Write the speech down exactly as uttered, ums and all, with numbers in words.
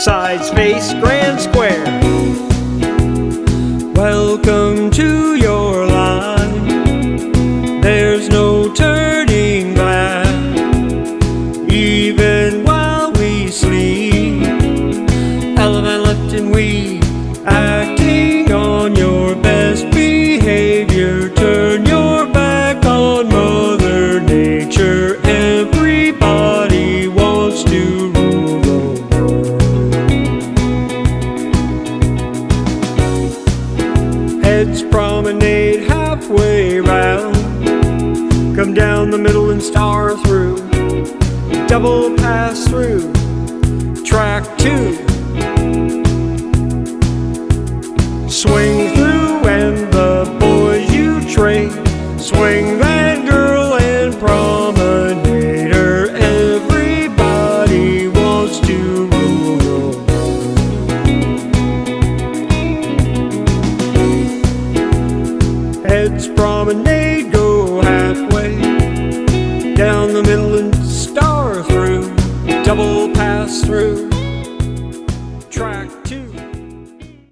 sides face grand square. Welcome to your life, there's no turning back. Even while we sleep, elephant left and we, acting on your best behavior. Turn your back on Mother Nature. Everybody wants to rule the world. Heads promenade halfway round, come down the middle and star through, double pass through, track two. Swing through and the boys you train, swing that girl and promenader. Everybody wants to rule the world. Heads promenade, go halfway, down the middle and star through, double pass through,